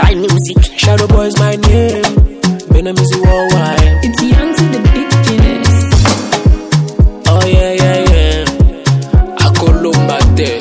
my music. Shadow Boy is my name. Benamizi worldwide. It's young to the big Guinness. Oh yeah, yeah, yeah. Akolombate.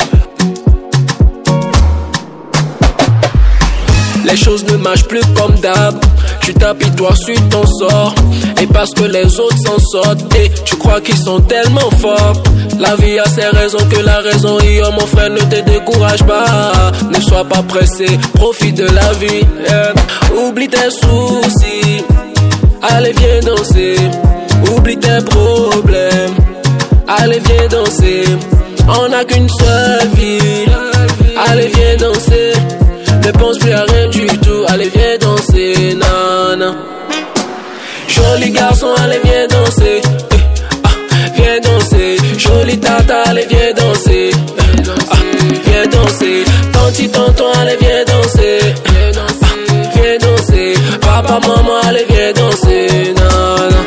Les choses ne marchent plus comme d'hab. Tu t'apitoies sur ton sort. Et parce que les autres s'en sortent, et tu crois qu'ils sont tellement forts. La vie a ses raisons que la raison y a. Mon frère, ne te décourage pas. Ne sois pas pressé, profite de la vie. Oublie tes soucis. Allez, viens danser. Oublie tes problèmes. Allez, viens danser. On n'a qu'une seule vie. Allez, viens danser. Ne pense plus à rien du tout. Allez, viens danser. Nana. Joli garçon, allez, viens danser. Viens danser. Jolie tata, allez, viens danser. Viens danser. Tanti, tonton, allez, viens danser. Viens danser. Papa, maman, allez, viens danser. Nana.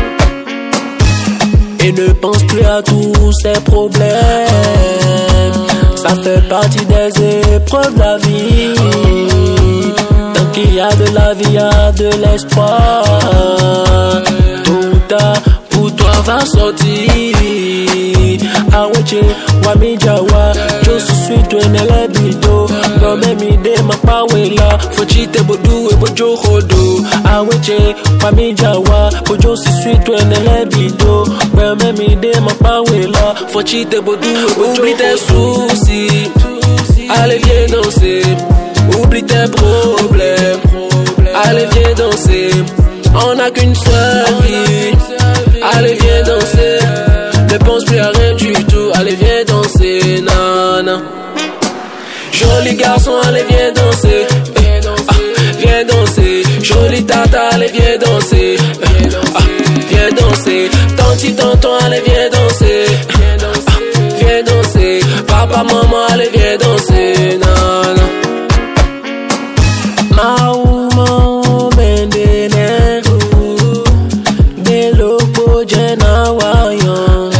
Et ne pense plus à tous ces problèmes. Ça fait partie des épreuves de la vie. Tant qu'il y a de la vie, il y a de l'espoir. Tôt ou tard, pour toi va sortir. Aweche, wamijawa, Josu sweet wenele bido. Gome mide mapawela, fochite bodu e bojo hodo. Aweche, wamijawa, Josu sweet wenele bido. Gome mide mapawela, fochite bodu e bojo hodo. Oublie tes soucis, allez viens danser. Oublie tes problèmes, allez viens danser. On n'a qu'une seule vie, allez viens danser. Ne pense plus à rien du tout, allez viens danser, nana. Joli garçon, allez viens danser. Viens danser. Jolie tata, allez viens danser. Viens danser. Tanti, tonton, allez viens danser. Viens danser. Papa, maman, allez viens danser, nana. Maouman bendene de lopo jena wayon.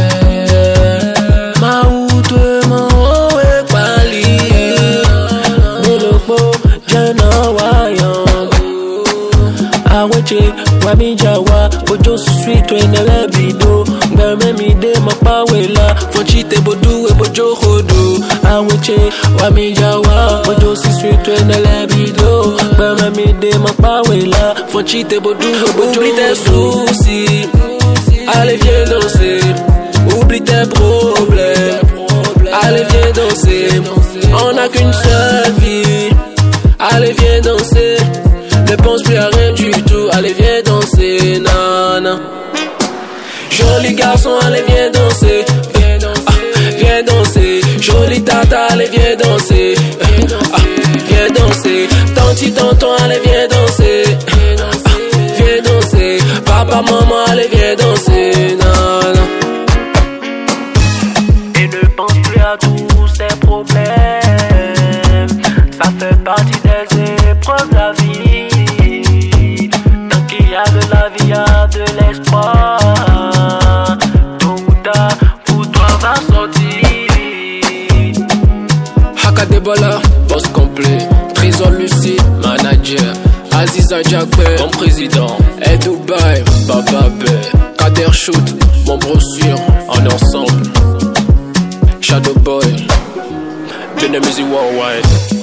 Maoutwe mawe pali de lopo jena wayon. Aweche wamijawa bojo sweet wenele bido. Ngame mide mapawela fochite bodu e bojo hodo. Aweche wamijawa bojo sweet wenele bido. Ngame mide mapawela fochite bodu e bojo. Oublie tes soucis, allez viens danser. Oublie tes problèmes, allez viens danser. On n'a qu'une seule vie, allez viens danser. Ne pense plus à rien du tout, allez viens danser, nana. Joli garçon, allez viens danser. Viens danser. Jolie tata, allez viens danser. Viens danser. Tanti, tonton, allez viens danser. Viens danser. Papa, maman, allez viens danser, nana. Et ne pense plus à tous ces problèmes. Ça fait partie des épreuves de la vie. Tant qu'il y a de la vie, il y a de l'espoir. Tôt ou tard, pour toi va sortir. Hakadebola, boss complet. Trésor lucide, manager. Aziza Jakbe, mon président. Et Dubaï, Baba Bay. Kader Shoot, mon brochure, en ensemble. Shadow Boy, Benamizi worldwide.